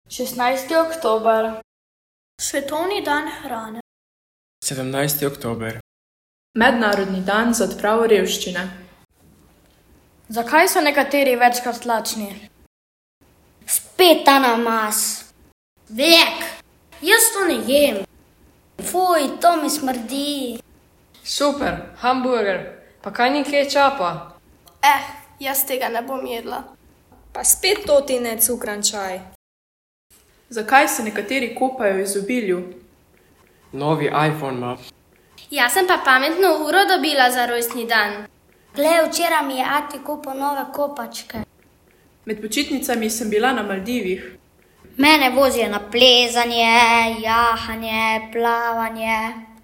16. oktober. Svetovni dan hrane. 17. oktober. Mednarodni dan za odpravo revščine. Zakaj so nekateri večkrat lačni? Spet ta namaz. Vek, jaz to ne jem. Fuj, to mi smrdi. Super, hamburger, pa kaj ni kečapa? Jaz tega ne bom jedla. Pa spet to ti ne cukran čaj. Zakaj se nekateri kopajo v izobilju? Novi iPhone ima. Jaz sem pa pametno uro dobila za rojstni dan. Glej, včeraj mi je ati kupil nove kopačke. Med počitnicami sem bila na Maldivih. Mene vozijo na plezanje, jahanje, plavanje.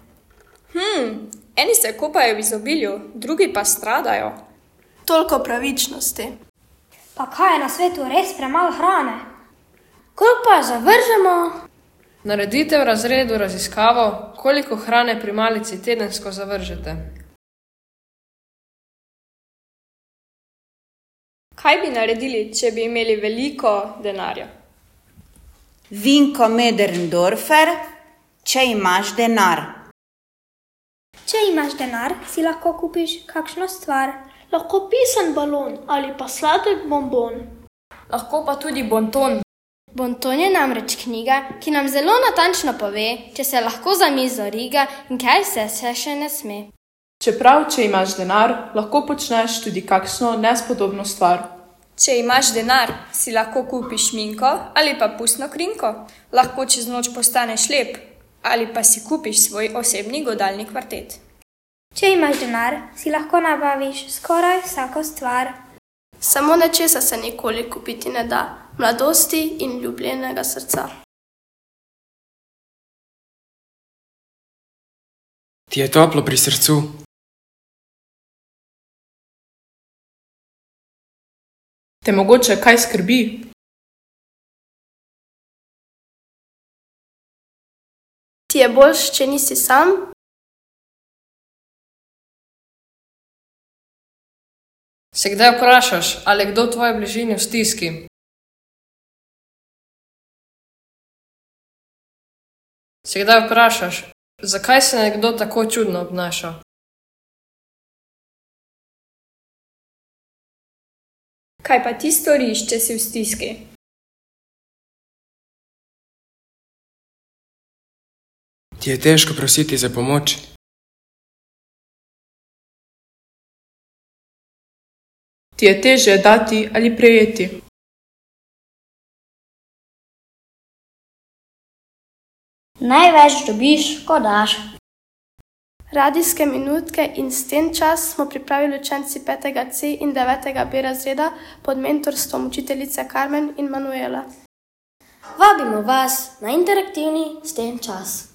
Eni se kopajo v izobilju, drugi pa stradajo. Toliko pravičnosti. Pa kaj je na svetu res premalo hrane? Koliko pa zavržemo? Naredite v razredu raziskavo, koliko hrane pri malici tedensko zavržete. Kaj bi naredili, če bi imeli veliko denarja? Vinko Möderndorfer, če imaš denar. Če imaš denar, si lahko kupiš kakšno stvar. Lahko pisan balon ali pa sladek bonbon. Lahko pa tudi bonton. Bonton je namreč knjiga, ki nam zelo natančno pove, če se lahko za mizo riga in kaj se še ne sme. Čeprav, če imaš denar, lahko počneš tudi kakšno nespodobno stvar. Če imaš denar, si lahko kupiš šminko ali pa pustno krinko. Lahko čez noč postaneš lep ali pa si kupiš svoj osebni godalni kvartet. Če imaš denar, si lahko nabaviš skoraj vsako stvar. Samo nečesa se nikoli kupiti ne da. Mladosti in ljubljenega srca. Ti je toplo pri srcu? Te mogoče kaj skrbi? Ti je boljš, če nisi sam? Se kdaj vprašaš, ali je kdo v tvoji bližini v stiski? Se kdaj vprašaš, zakaj se nekdo tako čudno obnaša? Kaj pa ti storiš, če si v stiski? Ti je težko prositi za pomoč? Ti je težje dati ali prejeti? Največ dobiš, ko daš. Radijske minutke in s tem čas smo pripravili učenci 5. C in 9. B razreda pod mentorstvom učiteljice Carmen in Manuela. Vabimo vas na interaktivni s tem čas.